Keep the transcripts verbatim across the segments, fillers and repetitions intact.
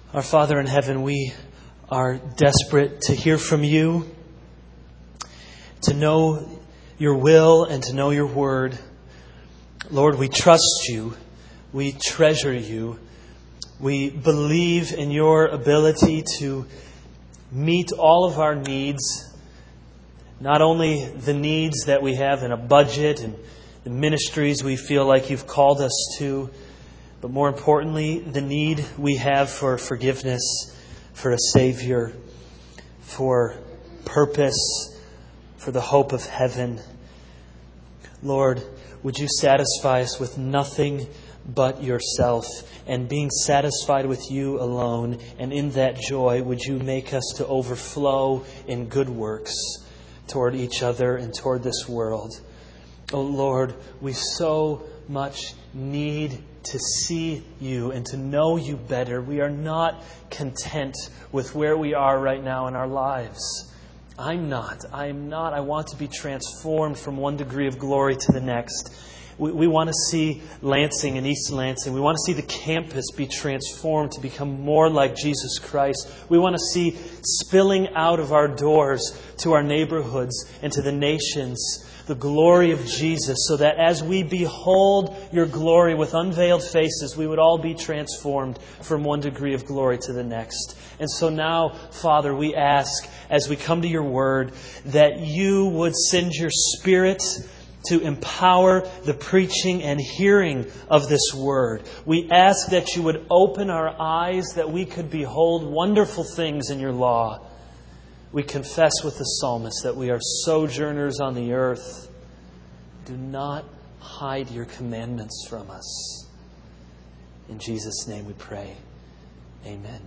Our Father in heaven, we are desperate to hear from you, to know your will and to know your word. Lord, we trust you. We treasure you. We believe in your ability to meet all of our needs, not only the needs that we have in a budget and the ministries we feel like you've called us to, but more importantly, the need we have for forgiveness, for a Savior, for purpose, for the hope of heaven. Lord, would you satisfy us with nothing but yourself, and being satisfied with you alone, and in that joy, would you make us to overflow in good works toward each other and toward this world. Oh Lord, we so much need to see you and to know you better. We are not content with where we are right now in our lives. I'm not. I'm not. I want to be transformed from one degree of glory to the next. We, we want to see Lansing and East Lansing. We want to see the campus be transformed to become more like Jesus Christ. We want to see spilling out of our doors to our neighborhoods and to the nations the glory of Jesus, so that as we behold your glory with unveiled faces, we would all be transformed from one degree of glory to the next. And so now, Father, we ask, as we come to your word, that you would send your Spirit to empower the preaching and hearing of this word. We ask that you would open our eyes that we could behold wonderful things in your law. We confess with the psalmist that we are sojourners on the earth. Do not hide your commandments from us. In Jesus' name we pray. Amen.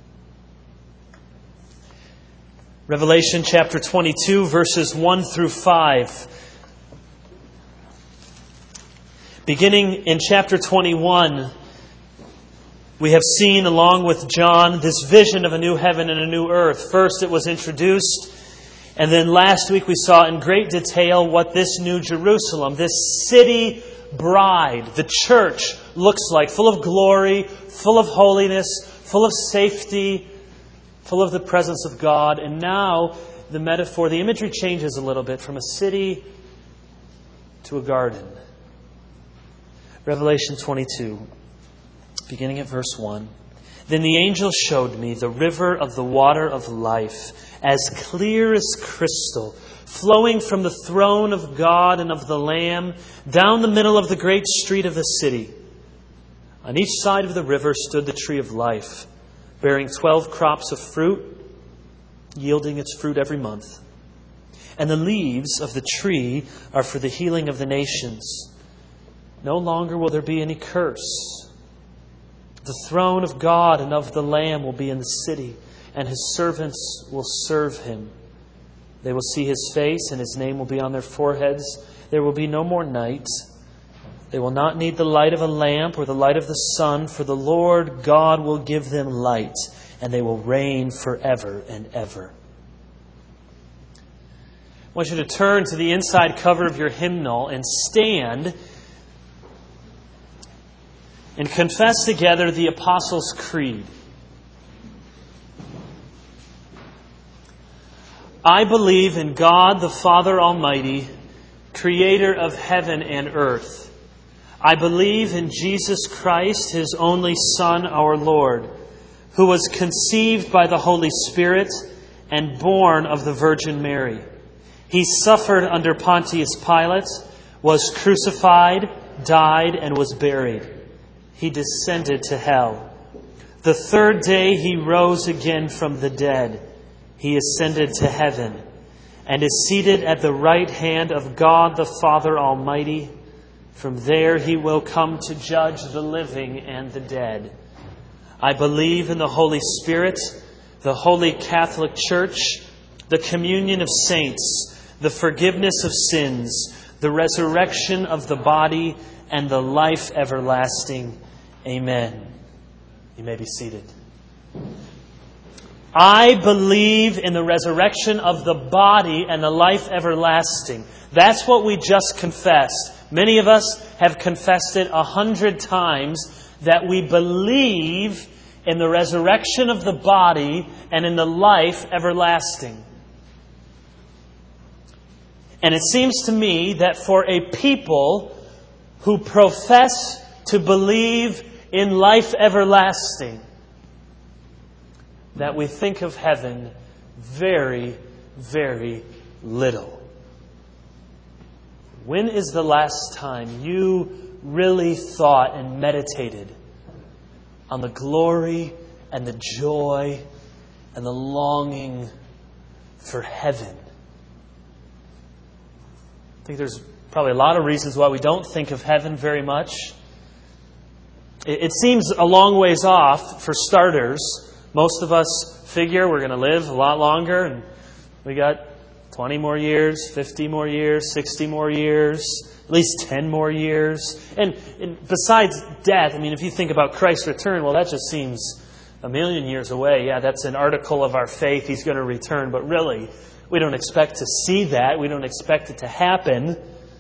Revelation chapter twenty-two, verses one through five. Beginning in chapter twenty-one, we have seen, along with John, this vision of a new heaven and a new earth. First, it was introduced, and then last week we saw in great detail what this new Jerusalem, this city bride, the church, looks like. Full of glory, full of holiness, full of safety, full of the presence of God. And now the metaphor, the imagery changes a little bit from a city to a garden. Revelation twenty-two. Beginning at verse one. Then the angel showed me the river of the water of life, as clear as crystal, flowing from the throne of God and of the Lamb, down the middle of the great street of the city. On each side of the river stood the tree of life, bearing twelve crops of fruit, yielding its fruit every month. And the leaves of the tree are for the healing of the nations. No longer will there be any curse. The throne of God and of the Lamb will be in the city, and his servants will serve him. They will see his face, and his name will be on their foreheads. There will be no more night. They will not need the light of a lamp or the light of the sun, for the Lord God will give them light, and they will reign forever and ever. I want you to turn to the inside cover of your hymnal and stand and confess together the Apostles' Creed. I believe in God the Father Almighty, creator of heaven and earth. I believe in Jesus Christ, his only Son, our Lord, who was conceived by the Holy Spirit and born of the Virgin Mary. He suffered under Pontius Pilate, was crucified, died, and was buried. He descended to hell. The third day he rose again from the dead. He ascended to heaven and is seated at the right hand of God the Father Almighty. From there he will come to judge the living and the dead. I believe in the Holy Spirit, the Holy Catholic Church, the communion of saints, the forgiveness of sins, the resurrection of the body, and the life everlasting. Amen. You may be seated. I believe in the resurrection of the body and the life everlasting. That's what we just confessed. Many of us have confessed it a hundred times, that we believe in the resurrection of the body and in the life everlasting. And it seems to me that for a people who profess to believe in life everlasting, that we think of heaven very, very little. When is the last time you really thought and meditated on the glory and the joy and the longing for heaven? I think there's probably a lot of reasons why we don't think of heaven very much. It seems a long ways off, for starters. Most of us figure we're going to live a lot longer, and we got twenty more years, fifty more years, sixty more years, at least ten more years. And, and besides death, I mean, if you think about Christ's return, well, that just seems a million years away. Yeah, that's an article of our faith. He's going to return. But really, we don't expect to see that. We don't expect it to happen.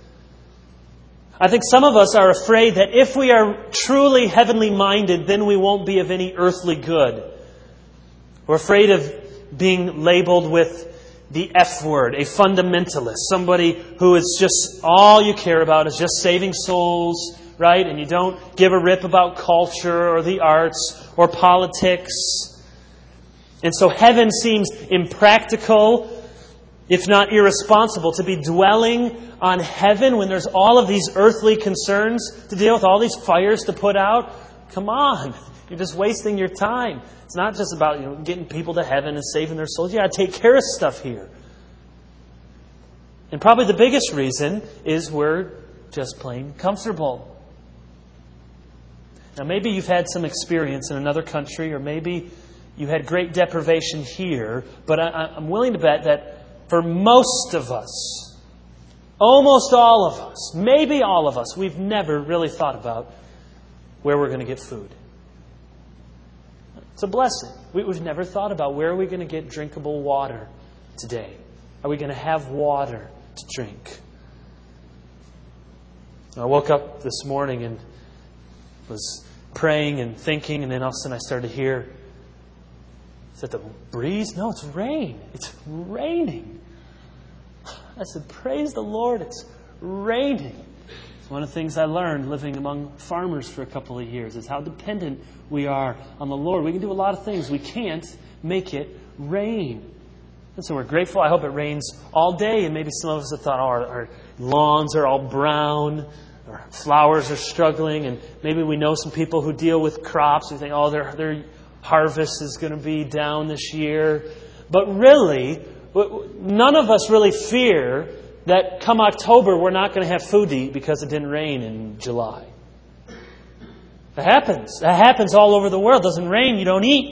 I think some of us are afraid that if we are truly heavenly minded, then we won't be of any earthly good. We're afraid of being labeled with the F word, a fundamentalist, somebody who is just, all you care about is just saving souls, right? And you don't give a rip about culture or the arts or politics. And so heaven seems impractical, if not irresponsible, to be dwelling on heaven when there's all of these earthly concerns to deal with, all these fires to put out. Come on, you're just wasting your time. It's not just about, you know, getting people to heaven and saving their souls. You got to take care of stuff here. And probably the biggest reason is we're just plain comfortable. Now, maybe you've had some experience in another country, or maybe you had great deprivation here, but I, I'm willing to bet that for most of us, almost all of us, maybe all of us, we've never really thought about where we're going to get food. It's a blessing. We, we've never thought about where are we going to get drinkable water today. Are we going to have water to drink? I woke up this morning and was praying and thinking, and then all of a sudden I started to hear, is that the breeze? No, it's rain. It's raining. I said, praise the Lord, it's raining. It's one of the things I learned living among farmers for a couple of years, is how dependent we are on the Lord. We can do a lot of things. We can't make it rain. And so we're grateful. I hope it rains all day. And maybe some of us have thought, oh, our, our lawns are all brown, our flowers are struggling, and maybe we know some people who deal with crops. We think, oh, their, their harvest is going to be down this year. But really, none of us really fear that come October we're not going to have food to eat because it didn't rain in July. That happens. That happens all over the world. It doesn't rain, you don't eat.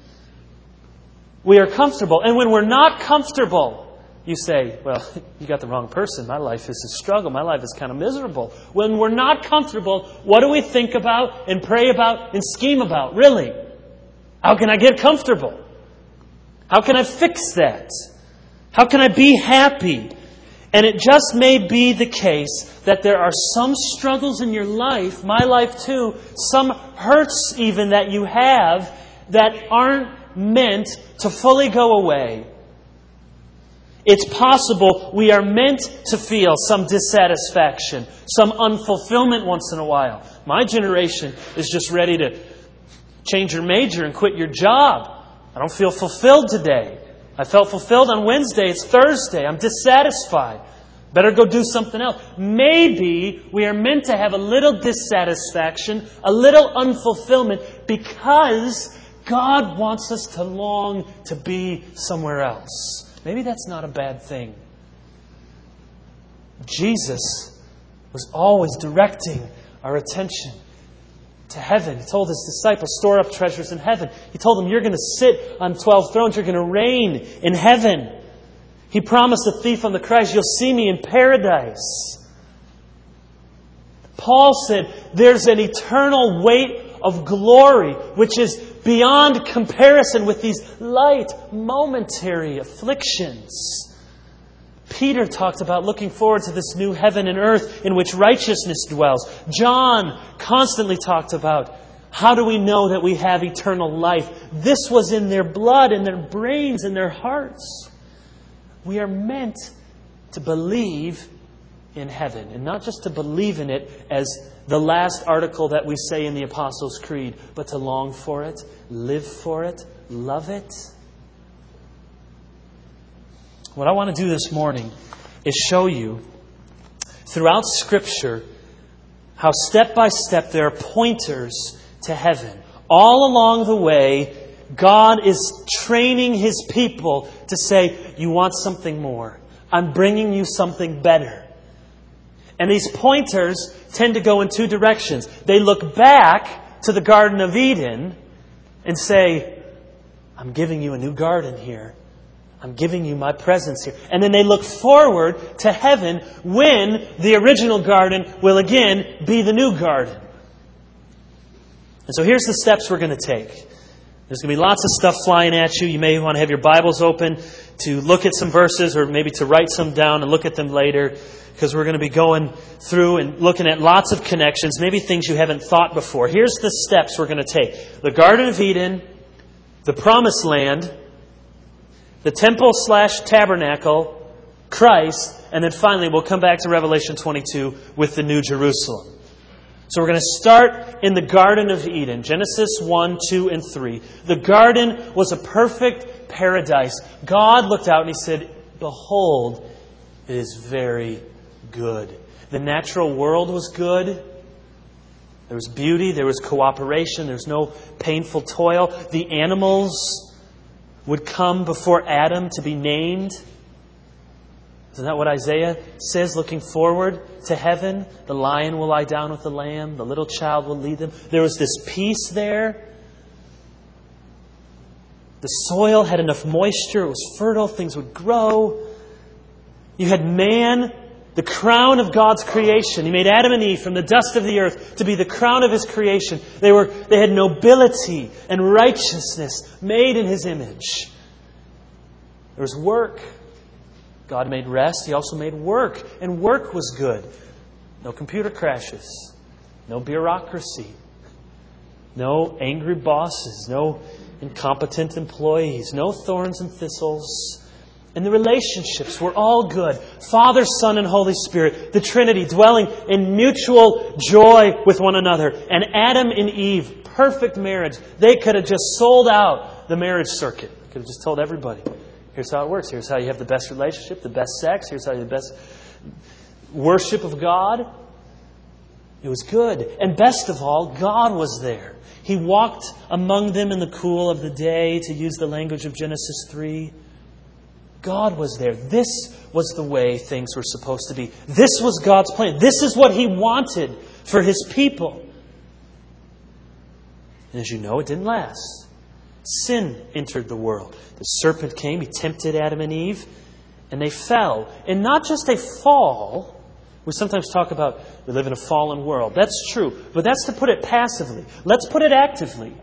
We are comfortable. And when we're not comfortable, you say, well, you got the wrong person. My life is a struggle. My life is kind of miserable. When we're not comfortable, what do we think about and pray about and scheme about? Really? How can I get comfortable? How can I fix that? How can I be happy? And it just may be the case that there are some struggles in your life, my life too, some hurts even that you have that aren't meant to fully go away. It's possible we are meant to feel some dissatisfaction, some unfulfillment once in a while. My generation is just ready to change your major and quit your job. I don't feel fulfilled today. I felt fulfilled on Wednesday. It's Thursday. I'm dissatisfied. Better go do something else. Maybe we are meant to have a little dissatisfaction, a little unfulfillment, because God wants us to long to be somewhere else. Maybe that's not a bad thing. Jesus was always directing our attention to heaven. He told His disciples, store up treasures in heaven. He told them, you're going to sit on twelve thrones. You're going to reign in heaven. He promised the thief on the cross, you'll see me in paradise. Paul said, there's an eternal weight of glory which is beyond comparison with these light, momentary afflictions. Peter talked about looking forward to this new heaven and earth in which righteousness dwells. John constantly talked about How do we know that we have eternal life? This was in their blood, in their brains, in their hearts. We are meant to believe in heaven. And not just to believe in it as the last article that we say in the Apostles' Creed, but to long for it, live for it, love it. What I want to do this morning is show you throughout Scripture how step by step there are pointers to heaven. All along the way, God is training His people to say, you want something more. I'm bringing you something better. And these pointers tend to go in two directions. They look back to the Garden of Eden and say, I'm giving you a new garden here. I'm giving you my presence here. And then they look forward to heaven when the original garden will again be the new garden. And so here's the steps we're going to take. There's going to be lots of stuff flying at you. You may want to have your Bibles open to look at some verses or maybe to write some down and look at them later, because we're going to be going through and looking at lots of connections, maybe things you haven't thought before. Here's the steps we're going to take. The Garden of Eden, the Promised Land, the temple slash tabernacle, Christ, and then finally we'll come back to Revelation twenty-two with the New Jerusalem. So we're going to start in the Garden of Eden, Genesis one, two, and three. The garden was a perfect paradise. God looked out and He said, behold, it is very good. The natural world was good. There was beauty. There was cooperation. There was no painful toil. The animals would come before Adam to be named. Isn't that what Isaiah says, looking forward to heaven? The lion will lie down with the lamb. The little child will lead them. There was this peace there. The soil had enough moisture. It was fertile. Things would grow. You had man, the crown of God's creation. He made Adam and Eve from the dust of the earth to be the crown of His creation. They were, they had nobility and righteousness made in His image. There was work. God made rest. He also made work. And work was good. No computer crashes. No bureaucracy. No angry bosses. No incompetent employees. No thorns and thistles. And the relationships were all good. Father, Son, and Holy Spirit, the Trinity, dwelling in mutual joy with one another. And Adam and Eve, perfect marriage. They could have just sold out the marriage circuit. They could have just told everybody, here's how it works. Here's how you have the best relationship, the best sex. Here's how you have the best worship of God. It was good. And best of all, God was there. He walked among them in the cool of the day, to use the language of Genesis three. God was there. This was the way things were supposed to be. This was God's plan. This is what He wanted for His people. And as you know, it didn't last. Sin entered the world. The serpent came. He tempted Adam and Eve. And they fell. And not just a fall. We sometimes talk about we live in a fallen world. That's true. But that's to put it passively. Let's put it actively.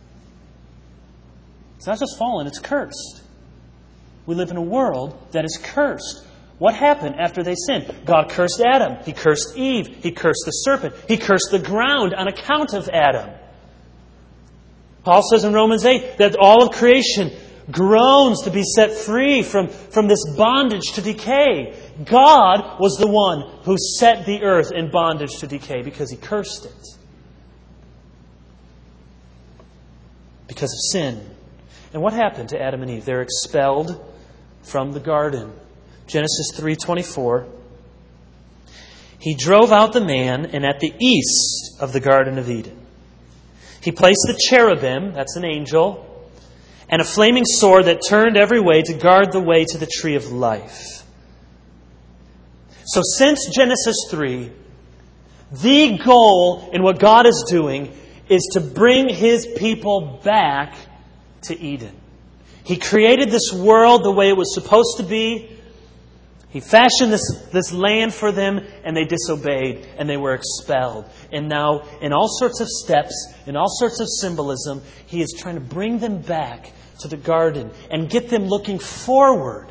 It's not just fallen, it's cursed. We live in a world that is cursed. What happened after they sinned? God cursed Adam. He cursed Eve. He cursed the serpent. He cursed the ground on account of Adam. Paul says in Romans eight that all of creation groans to be set free from, from this bondage to decay. God was the one who set the earth in bondage to decay because He cursed it. Because of sin. And what happened to Adam and Eve? They're expelled from the garden. Genesis three twenty-four. He drove out the man, and at the east of the Garden of Eden, He placed the cherubim, that's an angel, and a flaming sword that turned every way to guard the way to the tree of life. So since Genesis three, the goal in what God is doing is to bring His people back to Eden. He created this world the way it was supposed to be. He fashioned this, this land for them, and they disobeyed, and they were expelled. And now, in all sorts of steps, in all sorts of symbolism, He is trying to bring them back to the garden and get them looking forward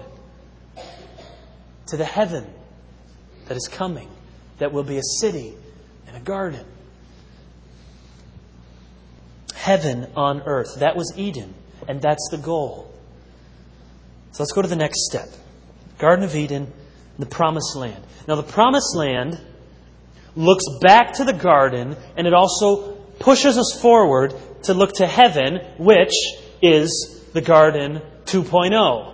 to the heaven that is coming, that will be a city and a garden. heaven on earth. That was Eden, and that's the goal. So let's go to the next step. Garden of Eden, the Promised Land. Now the Promised Land looks back to the garden, and it also pushes us forward to look to heaven, which is the Garden two point oh.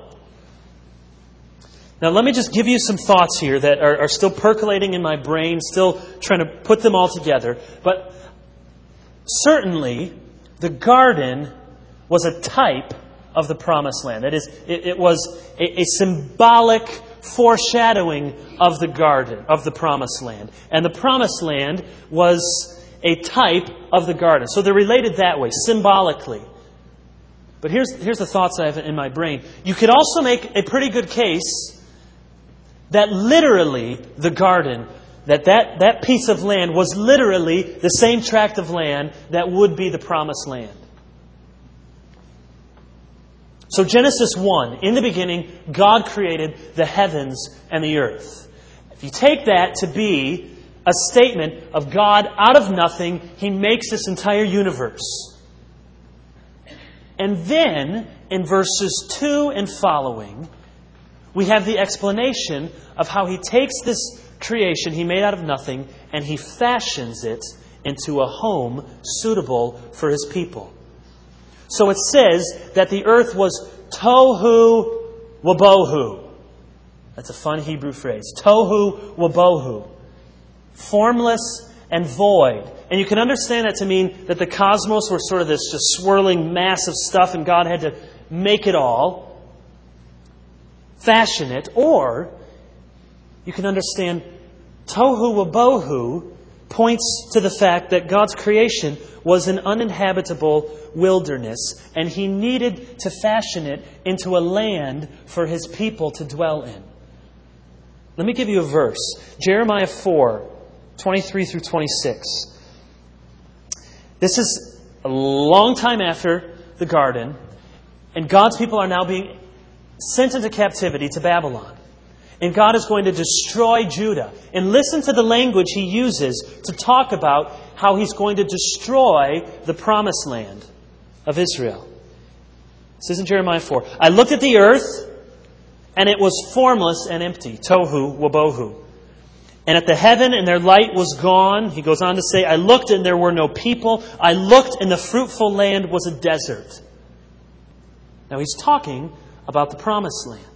Now let me just give you some thoughts here that are, are still percolating in my brain, still trying to put them all together. But certainly, the garden was a type of the Promised Land. That is, it, it was a, a symbolic foreshadowing of the garden, of the Promised Land. And the Promised Land was a type of the garden. So they're related that way, symbolically. But here's, here's the thoughts I have in my brain. You could also make a pretty good case that literally the garden, that, that that piece of land was literally the same tract of land that would be the Promised Land. So Genesis one, in the beginning, God created the heavens and the earth. If you take that to be a statement of God out of nothing, He makes this entire universe. And then, in verses two and following, we have the explanation of how He takes this creation He made out of nothing and He fashions it into a home suitable for His people. So it says that the earth was tohu wabohu. That's a fun Hebrew phrase. Tohu wabohu. Formless and void. And you can understand that to mean that the cosmos were sort of this just swirling mass of stuff and God had to make it all, fashion it. Or you can understand tohu wabohu points to the fact that God's creation was an uninhabitable wilderness, and He needed to fashion it into a land for His people to dwell in. Let me give you a verse. Jeremiah four, twenty-three through twenty-six. This is a long time after the garden, and God's people are now being sent into captivity to Babylon. And God is going to destroy Judah. And listen to the language He uses to talk about how He's going to destroy the Promised Land of Israel. This is in Jeremiah four. I looked at the earth, and it was formless and empty. Tohu wabohu. And at the heaven, and their light was gone. He goes on to say, I looked, and there were no people. I looked, and the fruitful land was a desert. Now he's talking about the Promised Land.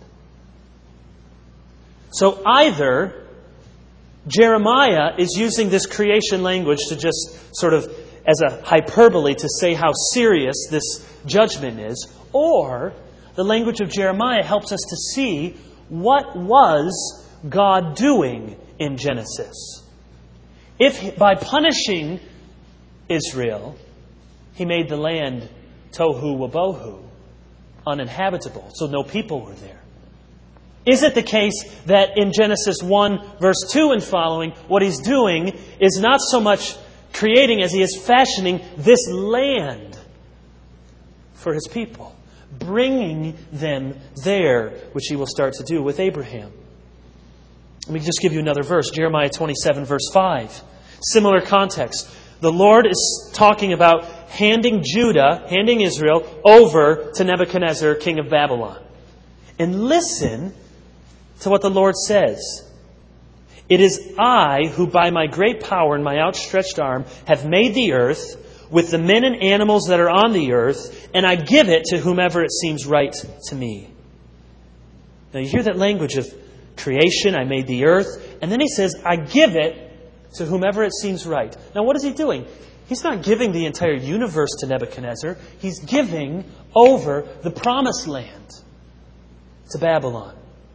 So either Jeremiah is using this creation language to just sort of as a hyperbole to say how serious this judgment is, or the language of Jeremiah helps us to see what was God doing in Genesis. If by punishing Israel, He made the land tohu wabohu, uninhabitable, so no people were there. Is it the case that in Genesis one, verse two and following, what He's doing is not so much creating as He is fashioning this land for His people, bringing them there, which He will start to do with Abraham? Let me just give you another verse, Jeremiah twenty-seven, verse five. Similar context. The Lord is talking about handing Judah, handing Israel, over to Nebuchadnezzar, king of Babylon. And listen to what the Lord says. It is I who by my great power and my outstretched arm have made the earth with the men and animals that are on the earth, and I give it to whomever it seems right to me. Now you hear that language of creation, I made the earth, and then He says, I give it to whomever it seems right. Now what is He doing? He's not giving the entire universe to Nebuchadnezzar. He's giving over the Promised Land to Babylon.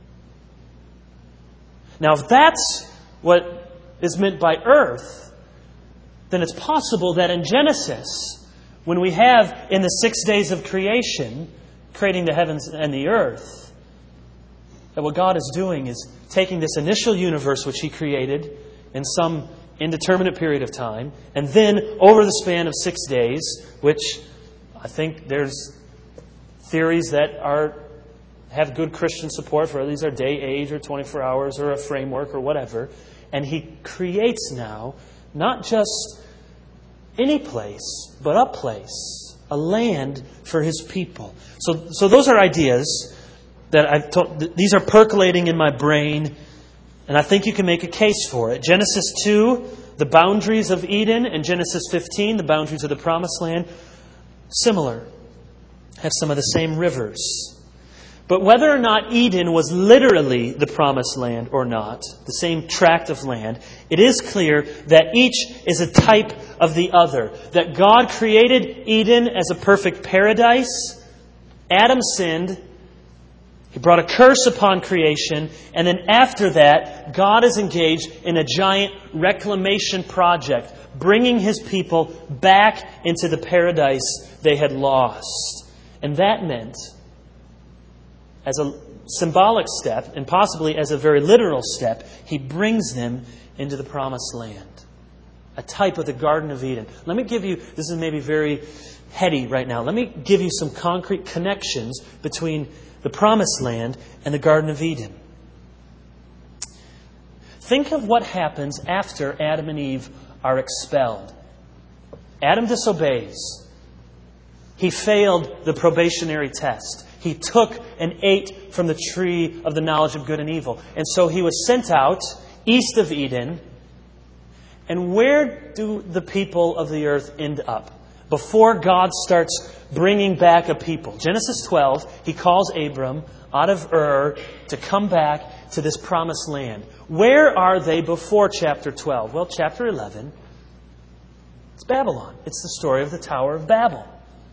Now, if that's what is meant by earth, then it's possible that in Genesis, when we have in the six days of creation, creating the heavens and the earth, that what God is doing is taking this initial universe which He created in some indeterminate period of time, and then over the span of six days, which I think there's theories that are have good Christian support for, these are day, age, or twenty-four hours, or a framework, or whatever. And He creates now not just any place, but a place, a land for His people. So, so those are ideas that I've told, these are percolating in my brain, and I think you can make a case for it. Genesis two, the boundaries of Eden, and Genesis fifteen, the boundaries of the Promised Land, similar, have some of the same rivers. But whether or not Eden was literally the Promised Land or not, the same tract of land, it is clear that each is a type of the other. That God created Eden as a perfect paradise. Adam sinned. He brought a curse upon creation. And then after that, God is engaged in a giant reclamation project, bringing His people back into the paradise they had lost. And that meant, as a symbolic step, and possibly as a very literal step, He brings them into the Promised Land. A type of the Garden of Eden. Let me give you, this is maybe very heady right now, let me give you some concrete connections between the Promised Land and the Garden of Eden. Think of what happens after Adam and Eve are expelled. Adam disobeys. He failed the probationary test. He took and ate from the tree of the knowledge of good and evil. And so he was sent out east of Eden. And where do the people of the earth end up? Before God starts bringing back a people. Genesis twelve, He calls Abram out of Ur to come back to this promised land. Where are they before chapter twelve? Well, chapter eleven, it's Babylon. It's the story of the Tower of Babel.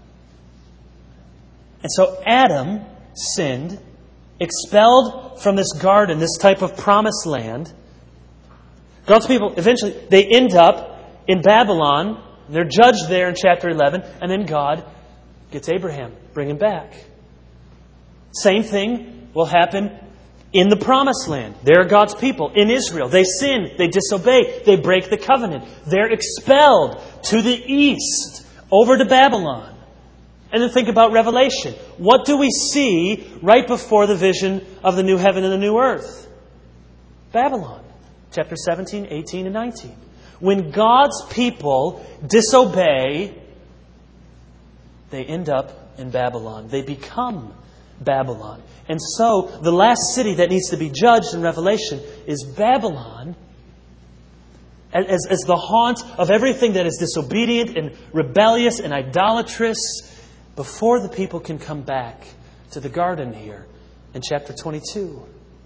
And so Adam sinned, expelled from this garden, this type of promised land. God's people, eventually, they end up in Babylon. They're judged there in chapter eleven. And then God gets Abraham, bring him back. Same thing will happen in the promised land. They're God's people in Israel. They sin, they disobey, they break the covenant. They're expelled to the east, over to Babylon. And then think about Revelation. What do we see right before the vision of the new heaven and the new earth? Babylon. Chapter seventeen, eighteen, and nineteen. When God's people disobey, they end up in Babylon. They become Babylon. And so, the last city that needs to be judged in Revelation is Babylon, as, as the haunt of everything that is disobedient and rebellious and idolatrous, before the people can come back to the garden here in chapter twenty-two.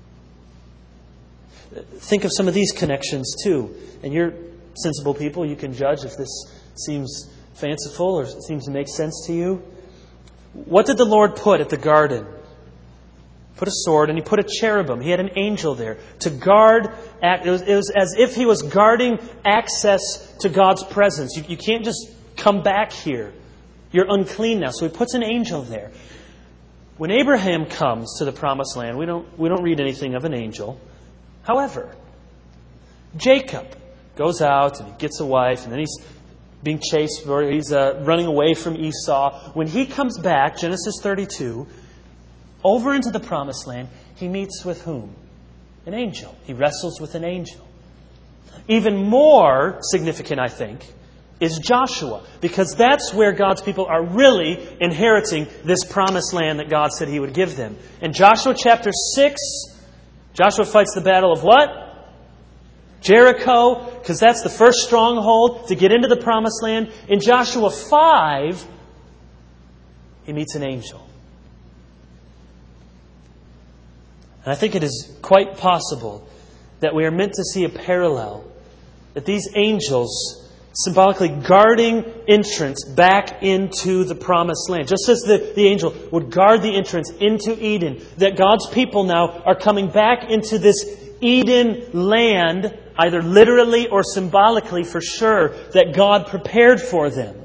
Think of some of these connections too. And you're sensible people, you can judge if this seems fanciful or seems to make sense to you. What did the Lord put at the garden? Put a sword, and He put a cherubim. He had an angel there to guard. It was, it was as if He was guarding access to God's presence. You, you can't just come back here. You're unclean now. So He puts an angel there. When Abraham comes to the promised land, we don't, we don't read anything of an angel. However, Jacob goes out and he gets a wife, and then he's being chased, or he's uh, running away from Esau. When he comes back, Genesis thirty-two, over into the promised land, he meets with whom? An angel. He wrestles with an angel. Even more significant, I think, is Joshua, because that's where God's people are really inheriting this promised land that God said He would give them. In Joshua chapter six, Joshua fights the battle of what? Jericho, because that's the first stronghold to get into the promised land. In Joshua five, he meets an angel. And I think it is quite possible that we are meant to see a parallel, that these angels symbolically guarding entrance back into the promised land. Just as the, the angel would guard the entrance into Eden, that God's people now are coming back into this Eden land, either literally or symbolically for sure, that God prepared for them.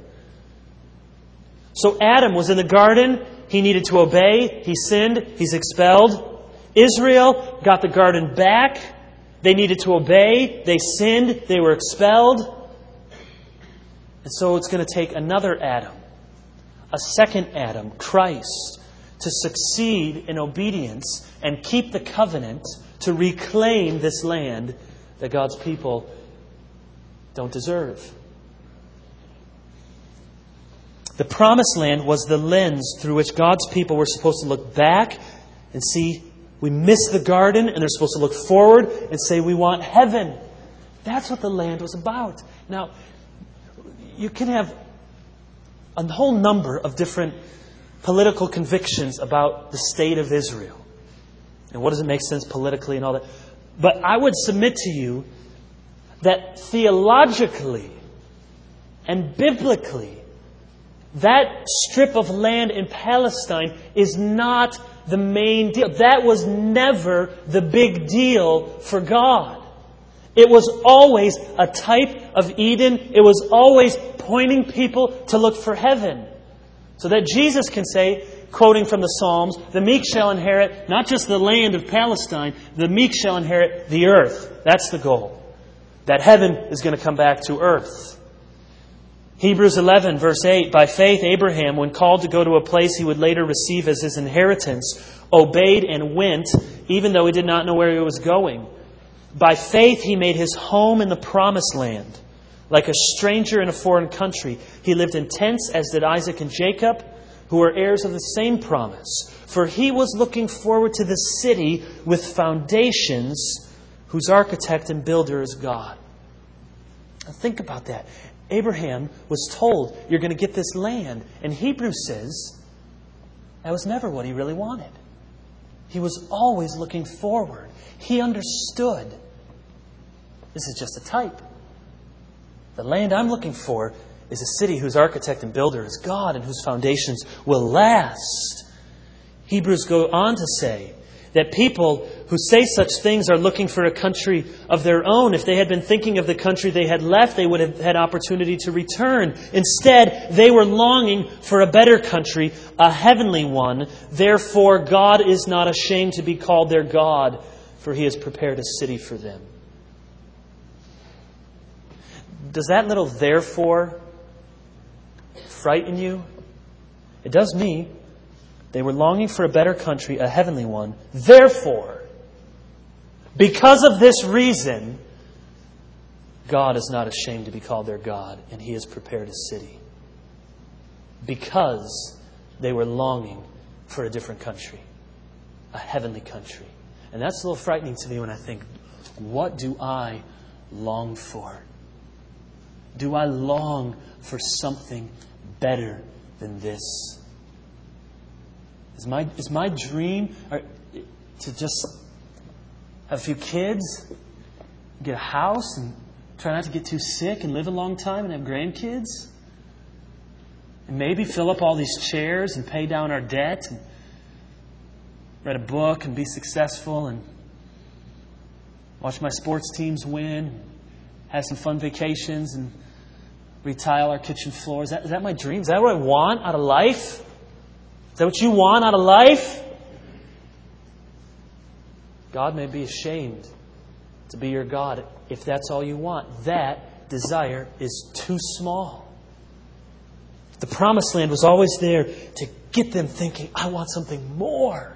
So Adam was in the garden. He needed to obey. He sinned. He's expelled. Israel got the garden back. They needed to obey. They sinned. They were expelled. And so it's going to take another Adam, a second Adam, Christ, to succeed in obedience and keep the covenant to reclaim this land that God's people don't deserve. The promised land was the lens through which God's people were supposed to look back and see we missed the garden, and they're supposed to look forward and say we want heaven. That's what the land was about. Now, you can have a whole number of different political convictions about the state of Israel. And what does it make sense politically and all that. But I would submit to you that theologically and biblically, that strip of land in Palestine is not the main deal. That was never the big deal for God. It was always a type of Eden. It was always pointing people to look for heaven. So that Jesus can say, quoting from the Psalms, the meek shall inherit not just the land of Palestine, the meek shall inherit the earth. That's the goal. That heaven is going to come back to earth. Hebrews eleven, verse eight, by faith Abraham, when called to go to a place he would later receive as his inheritance, obeyed and went, even though he did not know where he was going. By faith he made his home in the promised land. Like a stranger in a foreign country, he lived in tents, as did Isaac and Jacob, who were heirs of the same promise. For he was looking forward to the city with foundations, whose architect and builder is God. Now think about that. Abraham was told, you're going to get this land. And Hebrews says, that was never what he really wanted. He was always looking forward. He understood. This is just a type. The land I'm looking for is a city whose architect and builder is God and whose foundations will last. Hebrews go on to say that people who say such things are looking for a country of their own. If they had been thinking of the country they had left, they would have had opportunity to return. Instead, they were longing for a better country, a heavenly one. Therefore, God is not ashamed to be called their God, for He has prepared a city for them. Does that little therefore frighten you? It does me. They were longing for a better country, a heavenly one. Therefore, because of this reason, God is not ashamed to be called their God, and He has prepared a city. Because they were longing for a different country, a heavenly country. And that's a little frightening to me when I think, what do I long for? Do I long for something better than this? Is my, is my dream or, to just have a few kids, get a house, and try not to get too sick and live a long time and have grandkids? And maybe fill up all these chairs and pay down our debt and read a book and be successful and watch my sports teams win, have some fun vacations and retile our kitchen floors. Is that, is that my dream? Is that what I want out of life? Is that what you want out of life? God may be ashamed to be your God if that's all you want. That desire is too small. The promised land was always there to get them thinking, I want something more.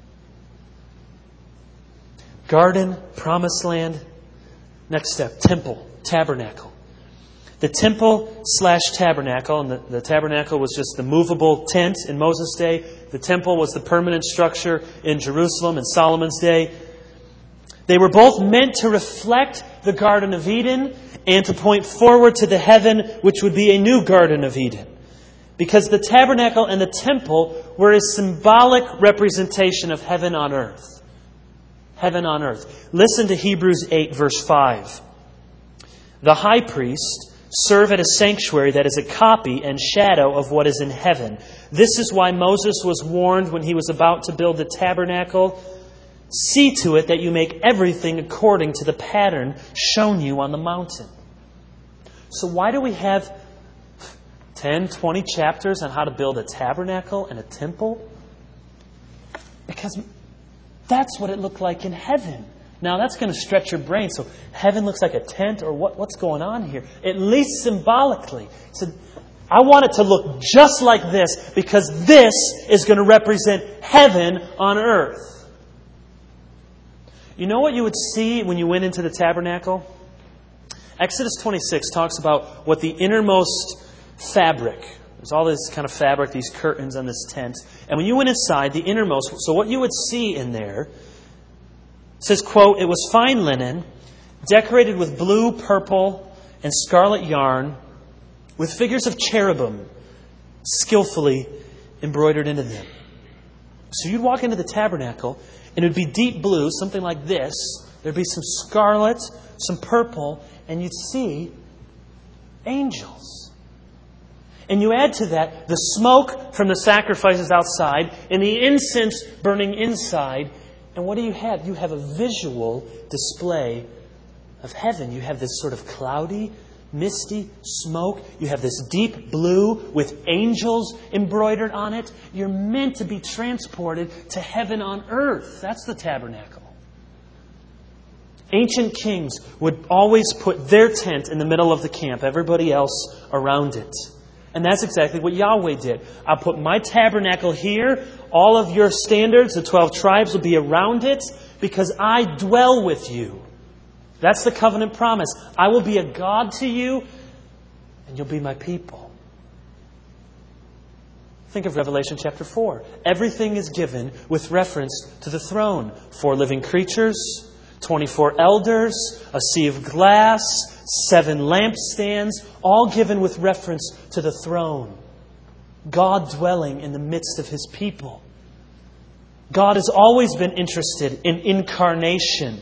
Garden, promised land. Next step, temple, tabernacle. The temple slash tabernacle, and the, the tabernacle was just the movable tent in Moses' day. The temple was the permanent structure in Jerusalem in Solomon's day. They were both meant to reflect the Garden of Eden and to point forward to the heaven, which would be a new Garden of Eden. Because the tabernacle and the temple were a symbolic representation of heaven on earth. Heaven on earth. Listen to Hebrews eight, verse five. The high priest serve at a sanctuary that is a copy and shadow of what is in heaven. This is why Moses was warned when he was about to build the tabernacle. See to it that you make everything according to the pattern shown you on the mountain. So why do we have ten, twenty chapters on how to build a tabernacle and a temple? Because that's what it looked like in heaven. Now, that's going to stretch your brain. So heaven looks like a tent, or what, what's going on here? At least symbolically. So I want it to look just like this because this is going to represent heaven on earth. You know what you would see when you went into the tabernacle? Exodus twenty-six talks about what the innermost fabric, There's all this kind of fabric, these curtains on this tent. And when you went inside, the innermost, so what you would see in there, says, quote, "It was fine linen, decorated with blue, purple, and scarlet yarn, with figures of cherubim skillfully embroidered into them." So you'd walk into the tabernacle, and it would be deep blue, something like this. There'd be some scarlet, some purple, and you'd see angels. And you add to that the smoke from the sacrifices outside and the incense burning inside. And what do you have? You have a visual display of heaven. You have this sort of cloudy, misty smoke. You have this deep blue with angels embroidered on it. You're meant to be transported to heaven on earth. That's the tabernacle. Ancient kings would always put their tent in the middle of the camp, everybody else around it. And that's exactly what Yahweh did. I'll put my tabernacle here. All of your standards, the twelve tribes, will be around it because I dwell with you. That's the covenant promise. I will be a God to you, and you'll be my people. Think of Revelation chapter four. Everything is given with reference to the throne. Four living creatures, twenty-four elders, a sea of glass, seven lampstands, all given with reference to the throne. God dwelling in the midst of His people. God has always been interested in incarnation.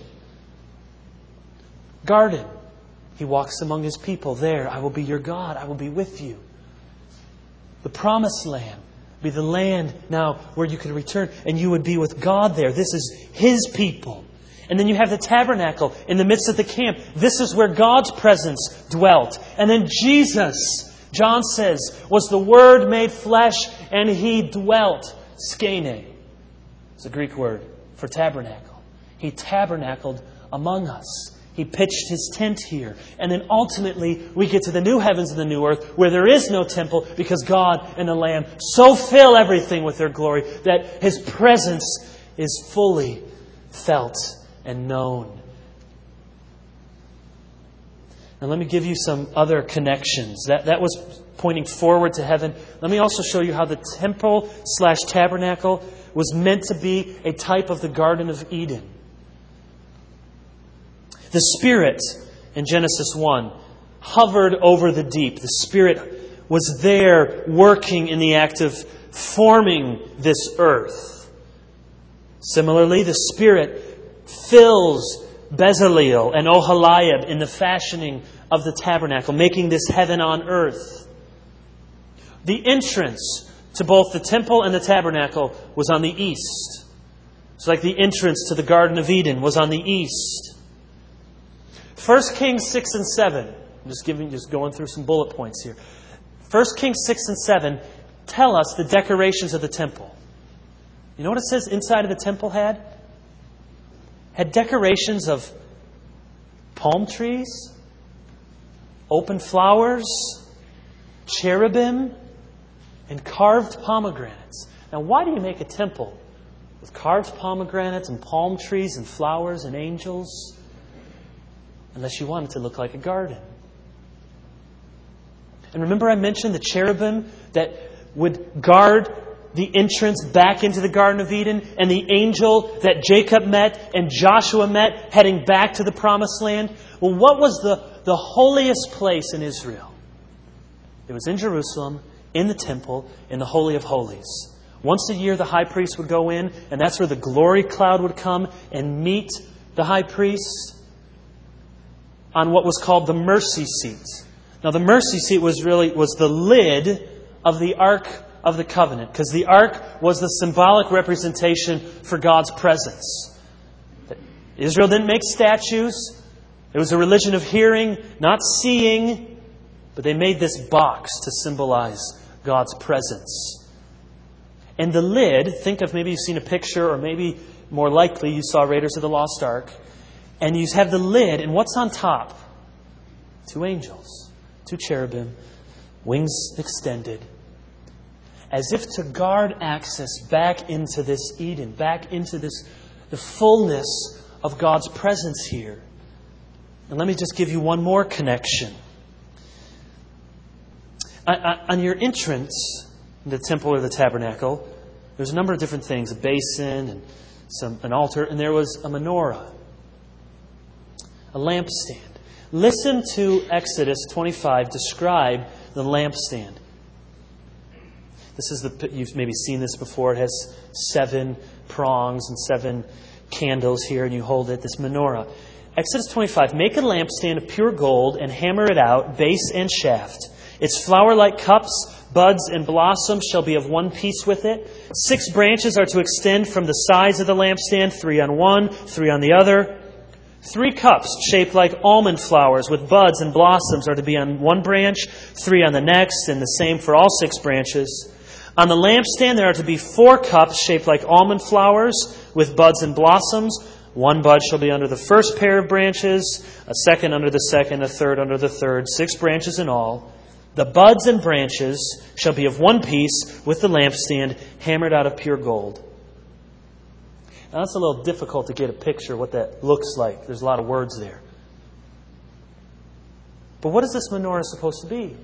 Garden. He walks among His people. There, I will be your God. I will be with you. The promised land. Be the land now where you can return and you would be with God there. This is His people. And then you have the tabernacle in the midst of the camp. This is where God's presence dwelt. And then Jesus, John says, was the Word made flesh and He dwelt. Skene. It's a Greek word for tabernacle. He tabernacled among us. He pitched His tent here. And then ultimately we get to the new heavens and the new earth where there is no temple because God and the Lamb so fill everything with their glory that His presence is fully felt and known. Now let me give you some other connections. That, that was pointing forward to heaven. Let me also show you how the temple slash tabernacle was meant to be a type of the Garden of Eden. The Spirit, in Genesis one, hovered over the deep. The Spirit was there working in the act of forming this earth. Similarly, the Spirit fills Bezaleel and Oholiab in the fashioning of the tabernacle, making this heaven on earth. The entrance to both the temple and the tabernacle was on the east. It's like the entrance to the Garden of Eden was on the east. First Kings six and seven. I'm just giving, just going through some bullet points here. First Kings six and seven tell us the decorations of the temple. You know what it says inside of the temple had? Had decorations of palm trees, open flowers, cherubim, and carved pomegranates. Now, why do you make a temple with carved pomegranates and palm trees and flowers and angels? Unless you want it to look like a garden. And remember I mentioned the cherubim that would guard the entrance back into the Garden of Eden, and the angel that Jacob met and Joshua met heading back to the Promised Land? Well, what was the, the holiest place in Israel? It was in Jerusalem, in the temple, in the Holy of Holies. Once a year the high priest would go in, and that's where the glory cloud would come and meet the high priest on what was called the mercy seat. Now the mercy seat was really was the lid of the Ark of the Covenant, because the Ark was the symbolic representation for God's presence. Israel didn't make statues. It was a religion of hearing, not seeing, but they made this box to symbolize God's presence. And the lid, think of maybe you've seen a picture, or maybe more likely you saw Raiders of the Lost Ark, and you have the lid, and what's on top? Two angels, two cherubim, wings extended, as if to guard access back into this Eden, back into this the fullness of God's presence here. And let me just give you one more connection. On your entrance in the temple or the tabernacle, there's a number of different things, a basin and some an altar, and there was a menorah, a lampstand. Listen to Exodus twenty-five describe the lampstand. This is the you've maybe seen this before. It has seven prongs and seven candles here, and you hold it, this menorah. Exodus twenty-five, make a lampstand of pure gold and hammer it out, base and shaft. Its flower-like cups, buds, and blossoms shall be of one piece with it. Six branches are to extend from the sides of the lampstand, three on one, three on the other. Three cups shaped like almond flowers with buds and blossoms are to be on one branch, three on the next, and the same for all six branches. On the lampstand there are to be four cups shaped like almond flowers with buds and blossoms. One bud shall be under the first pair of branches, a second under the second, a third under the third, six branches in all. The buds and branches shall be of one piece with the lampstand hammered out of pure gold. Now that's a little difficult to get a picture of what that looks like. There's a lot of words there. But what is this menorah supposed to be?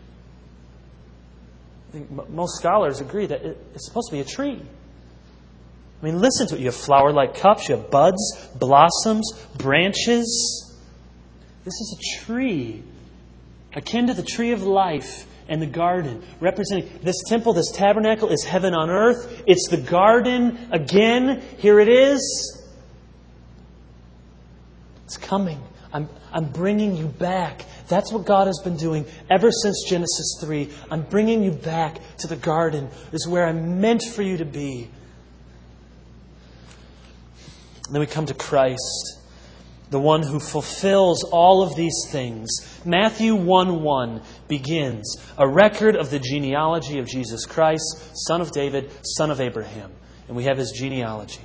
I think most scholars agree that it's supposed to be a tree. I mean, listen to it. You have flower-like cups, you have buds, blossoms, branches. This is a tree, akin to the tree of life and the garden, representing this temple, this tabernacle is heaven on earth. It's the garden again. Here it is. It's coming. I'm, I'm bringing you back. That's what God has been doing ever since Genesis three. I'm bringing you back to the garden. This is where I'm meant for you to be. And then we come to Christ, the one who fulfills all of these things. Matthew one one begins a record of the genealogy of Jesus Christ, son of David, son of Abraham. And we have his genealogy.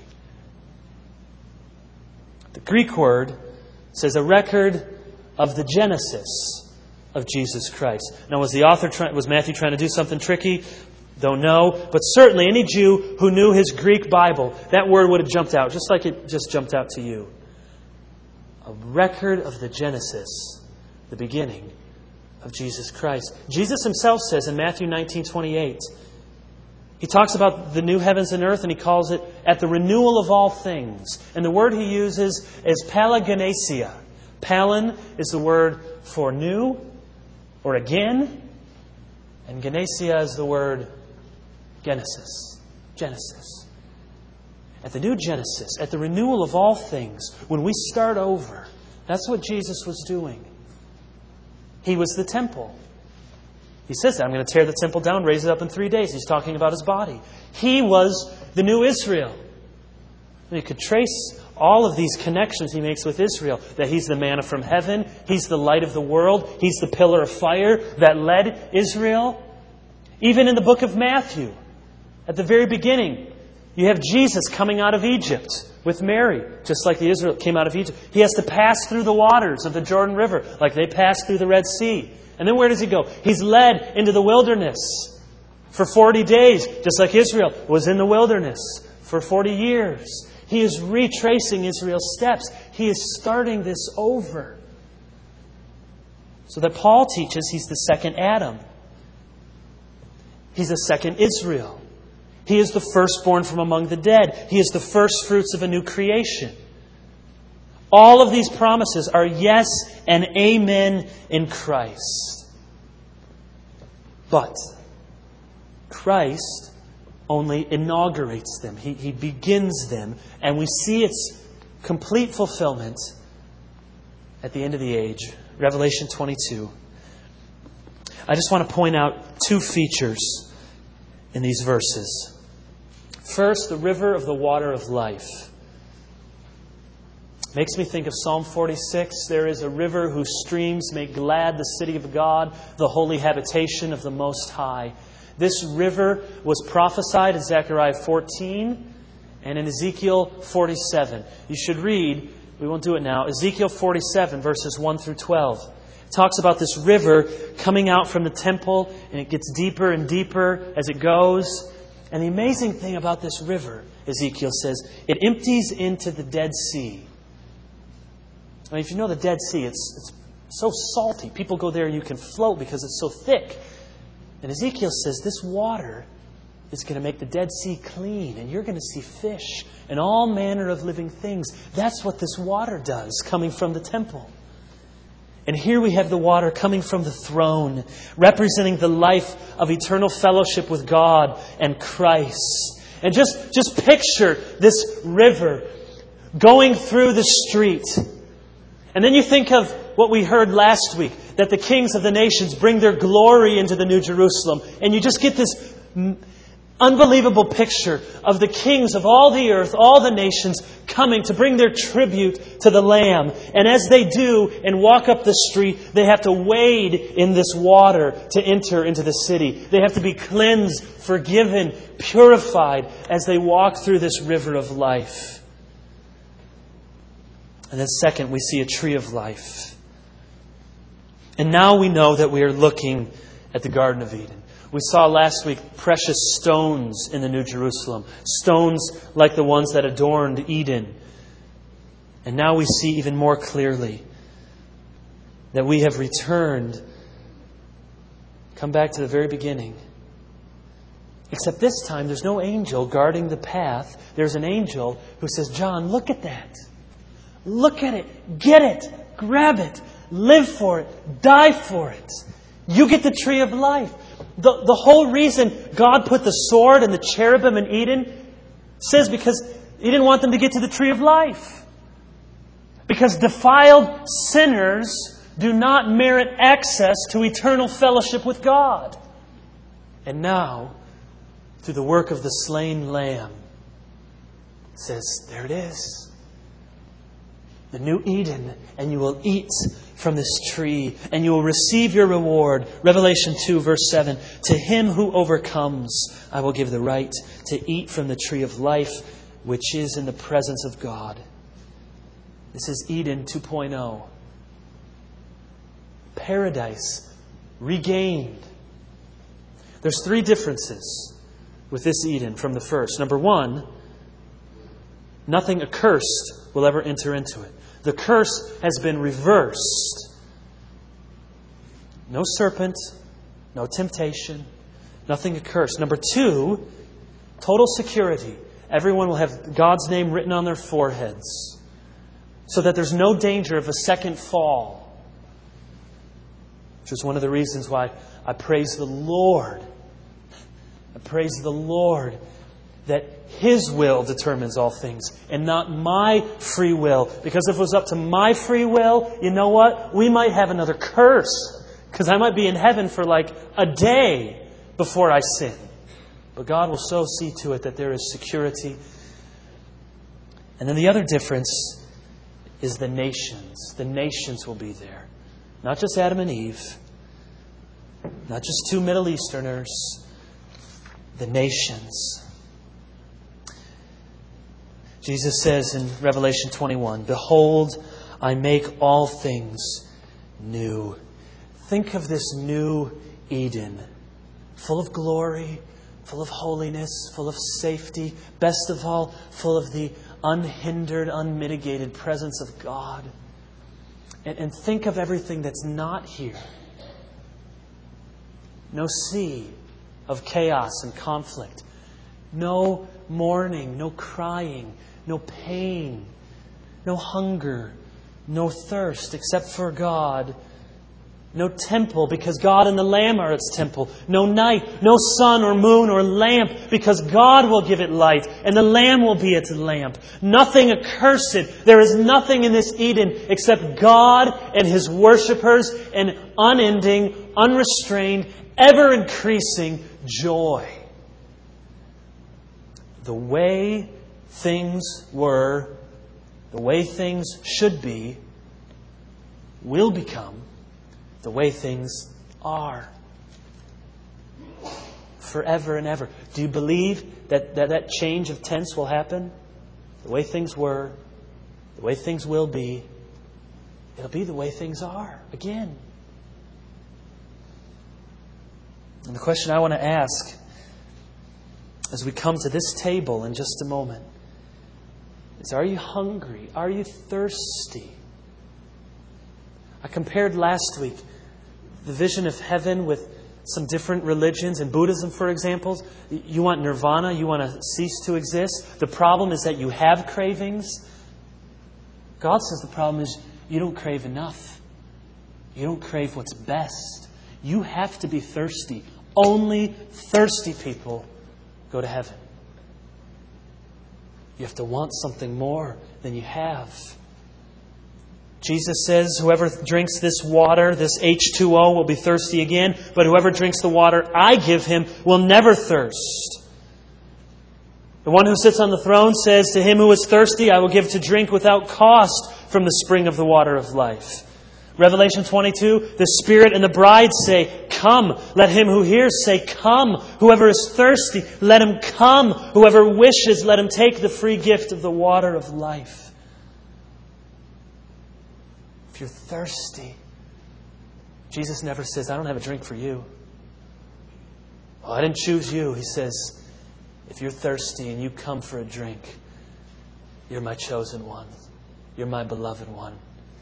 The Greek word says a record of the genesis of Jesus Christ. Now, was the author trying, was Matthew trying to do something tricky? Don't know. But certainly any Jew who knew his Greek Bible, that word would have jumped out, just like it just jumped out to you. A record of the Genesis, the beginning of Jesus Christ. Jesus himself says in Matthew nineteen twenty-eight, he talks about the new heavens and earth, and he calls it at the renewal of all things. And the word he uses is palagenesia. Palin is the word for new or again, and genesia is the word Genesis. Genesis. At the new Genesis, at the renewal of all things, when we start over, that's what Jesus was doing. He was the temple. He says that, I'm going to tear the temple down, raise it up in three days. He's talking about his body. He was the new Israel. And you could trace all of these connections he makes with Israel. That he's the manna from heaven. He's the light of the world. He's the pillar of fire that led Israel. Even in the book of Matthew, at the very beginning, you have Jesus coming out of Egypt with Mary, just like the Israel came out of Egypt. He has to pass through the waters of the Jordan River, like they passed through the Red Sea. And then where does he go? He's led into the wilderness for forty days, just like Israel was in the wilderness for forty years. He is retracing Israel's steps. He is starting this over. So that Paul teaches he's the second Adam. He's the second Israel. He is the firstborn from among the dead. He is the first fruits of a new creation. All of these promises are yes and amen in Christ. But Christ only inaugurates them. He, he begins them. And we see its complete fulfillment at the end of the age. Revelation twenty-two. I just want to point out two features in these verses. First, the river of the water of life. Makes me think of Psalm forty-six. There is a river whose streams make glad the city of God, the holy habitation of the Most High. This river was prophesied in Zechariah fourteen and in Ezekiel forty-seven. You should read, we won't do it now, Ezekiel forty-seven, verses one through twelve. It talks about this river coming out from the temple, and it gets deeper and deeper as it goes. And the amazing thing about this river, Ezekiel says, it empties into the Dead Sea. I mean, if you know the Dead Sea, it's, it's so salty. People go there and you can float because it's so thick. And Ezekiel says this water is going to make the Dead Sea clean, and you're going to see fish and all manner of living things. That's what this water does, coming from the temple. And here we have the water coming from the throne, representing the life of eternal fellowship with God and Christ. And just, just picture this river going through the street. And then you think of what we heard last week, that the kings of the nations bring their glory into the New Jerusalem. And you just get this unbelievable picture of the kings of all the earth, all the nations, coming to bring their tribute to the Lamb. And as they do and walk up the street, they have to wade in this water to enter into the city. They have to be cleansed, forgiven, purified as they walk through this river of life. And then second, we see a tree of life. And now we know that we are looking at the Garden of Eden. We saw last week precious stones in the New Jerusalem. Stones like the ones that adorned Eden. And now we see even more clearly that we have returned. Come back to the very beginning. Except this time there's no angel guarding the path. There's an angel who says, John, look at that. Look at it. Get it. Grab it. Live for it. Die for it. You get the tree of life. The, the whole reason God put the sword and the cherubim in Eden says because He didn't want them to get to the tree of life. Because defiled sinners do not merit access to eternal fellowship with God. And now, through the work of the slain Lamb, it says, there it is. The new Eden, and you will eat from this tree, and you will receive your reward. Revelation two, verse seven. To him who overcomes, I will give the right to eat from the tree of life, which is in the presence of God. This is Eden two point oh. Paradise regained. There's three differences with this Eden from the first. Number one, nothing accursed will ever enter into it. The curse has been reversed. No serpent, no temptation, nothing accursed. Number two, total security. Everyone will have God's name written on their foreheads so that there's no danger of a second fall. Which is one of the reasons why I praise the Lord. I praise the Lord that His will determines all things and not my free will. Because if it was up to my free will, you know what? We might have another curse. Because I might be in heaven for like a day before I sin. But God will so see to it that there is security. And then the other difference is the nations. The nations will be there. Not just Adam and Eve. Not just two Middle Easterners. The nations. Jesus says in Revelation twenty-one, behold, I make all things new. Think of this new Eden, full of glory, full of holiness, full of safety, best of all, full of the unhindered, unmitigated presence of God. And, and think of everything that's not here. No sea of chaos and conflict. No mourning, no crying, no pain, no hunger, no thirst except for God. No temple because God and the Lamb are its temple. No night, no sun or moon or lamp because God will give it light and the Lamb will be its lamp. Nothing accursed. There is nothing in this Eden except God and His worshipers and unending, unrestrained, ever-increasing joy. The way things were, the way things should be, will become the way things are. Forever and ever. Do you believe that that, that change of tense will happen? The way things were, the way things will be, it'll be the way things are again. And the question I want to ask as we come to this table in just a moment is, are you hungry? Are you thirsty? I compared last week the vision of heaven with some different religions. In Buddhism, for example, you want nirvana, you want to cease to exist. The problem is that you have cravings. God says the problem is you don't crave enough. You don't crave what's best. You have to be thirsty. Only thirsty people go to heaven. You have to want something more than you have. Jesus says, whoever drinks this water, this H two O, will be thirsty again, but whoever drinks the water I give him will never thirst. The one who sits on the throne says, to him who is thirsty, I will give to drink without cost from the spring of the water of life. Revelation twenty-two, the Spirit and the bride say, come. Let him who hears say, come. Whoever is thirsty, let him come. Whoever wishes, let him take the free gift of the water of life. If you're thirsty, Jesus never says, I don't have a drink for you. Well, I didn't choose you. He says, if you're thirsty and you come for a drink, you're my chosen one. You're my beloved one.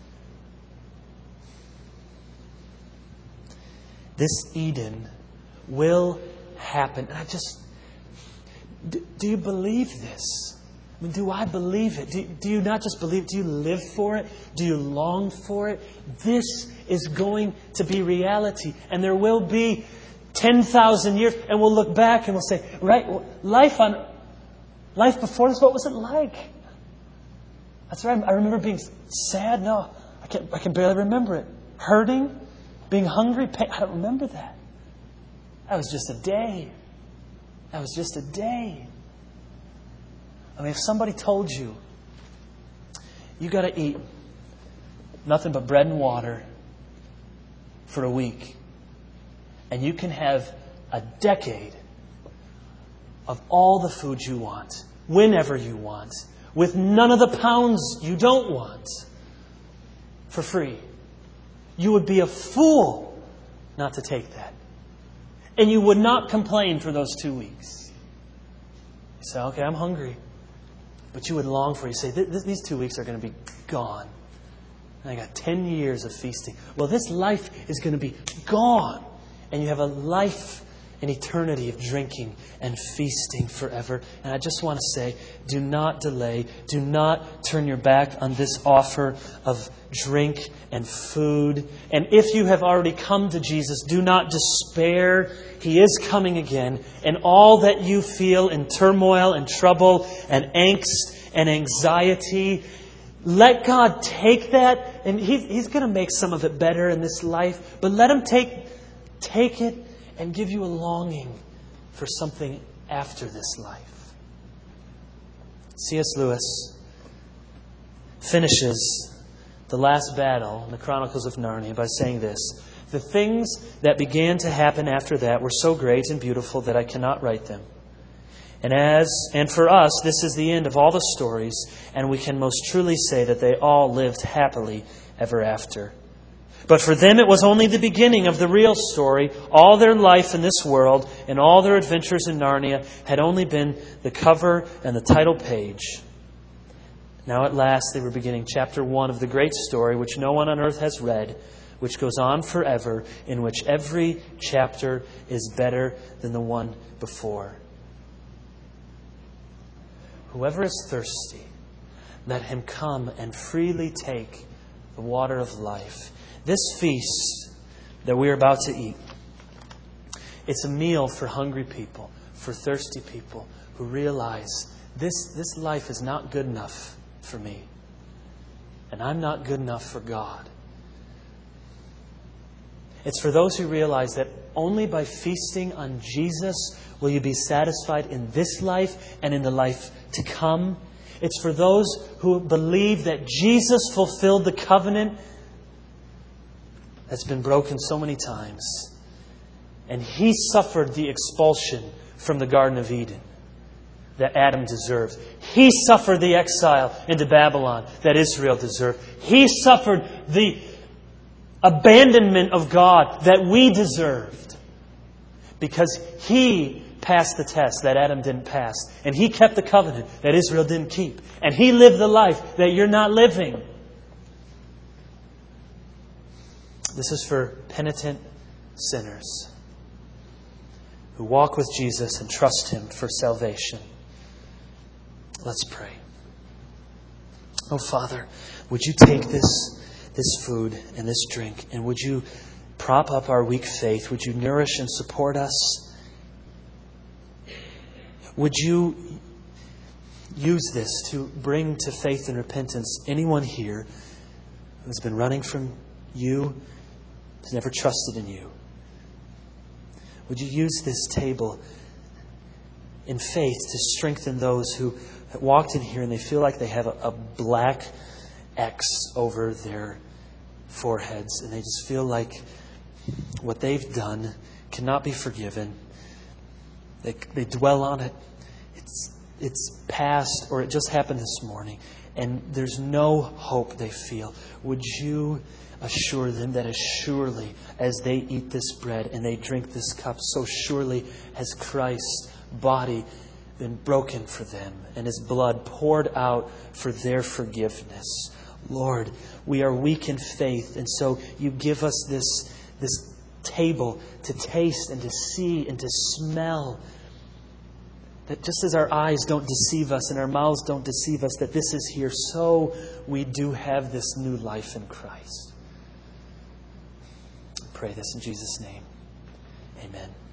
This Eden will happen. And I just, do, do you believe this? I mean, do I believe it? Do, do you not just believe it? Do you live for it? Do you long for it? This is going to be reality. And there will be ten thousand years. And we'll look back and we'll say, right, life on life before this, what was it like? That's right. I remember being sad. No, I can I can barely remember it. Hurting, being hungry. Pain. I don't remember that. That was just a day. That was just a day. I mean, if somebody told you, you got to eat nothing but bread and water for a week, and you can have a decade of all the food you want, whenever you want, with none of the pounds you don't want, for free, you would be a fool not to take that. And you would not complain for those two weeks. You say, okay, I'm hungry. But you would long for it. You say, these two weeks are going to be gone. And I got ten years of feasting. Well, this life is going to be gone. And you have a life, an eternity of drinking and feasting forever. And I just want to say, do not delay. Do not turn your back on this offer of drink and food. And if you have already come to Jesus, do not despair. He is coming again. And all that you feel in turmoil and trouble and angst and anxiety, let God take that. And he, He's going to make some of it better in this life. But let Him take, take it and give you a longing for something after this life. C S Lewis finishes the last battle in the Chronicles of Narnia by saying this: the things that began to happen after that were so great and beautiful that I cannot write them. And as and for us, this is the end of all the stories, and we can most truly say that they all lived happily ever after. But for them it was only the beginning of the real story. All their life in this world and all their adventures in Narnia had only been the cover and the title page. Now at last they were beginning chapter one of the great story which no one on earth has read, which goes on forever, in which every chapter is better than the one before. Whoever is thirsty, let him come and freely take the water of life. This feast that we're about to eat, it's a meal for hungry people, for thirsty people who realize this, this life is not good enough for me. And I'm not good enough for God. It's for those who realize that only by feasting on Jesus will you be satisfied in this life and in the life to come. It's for those who believe that Jesus fulfilled the covenant that's been broken so many times. And He suffered the expulsion from the Garden of Eden that Adam deserved. He suffered the exile into Babylon that Israel deserved. He suffered the abandonment of God that we deserved. Because He passed the test that Adam didn't pass. And He kept the covenant that Israel didn't keep. And He lived the life that you're not living. This is for penitent sinners. who walk with Jesus and trust Him for salvation. Let's pray. Oh, Father, would you take this, this food and this drink, and would you prop up our weak faith? Would you nourish and support us? Would you use this to bring to faith and repentance anyone here who's been running from you, who's never trusted in you? Would you use this table in faith to strengthen those who walked in here and they feel like they have a, a black X over their foreheads, and they just feel like what they've done cannot be forgiven. They, they dwell on it. It's, it's past, or it just happened this morning, and there's no hope they feel. Would you assure them that as surely as they eat this bread and they drink this cup, so surely has Christ's body been broken for them and His blood poured out for their forgiveness. Lord, we are weak in faith, and so you give us this, this table to taste and to see and to smell. That just as our eyes don't deceive us and our mouths don't deceive us, that this is here, so we do have this new life in Christ. I pray this in Jesus' name. Amen.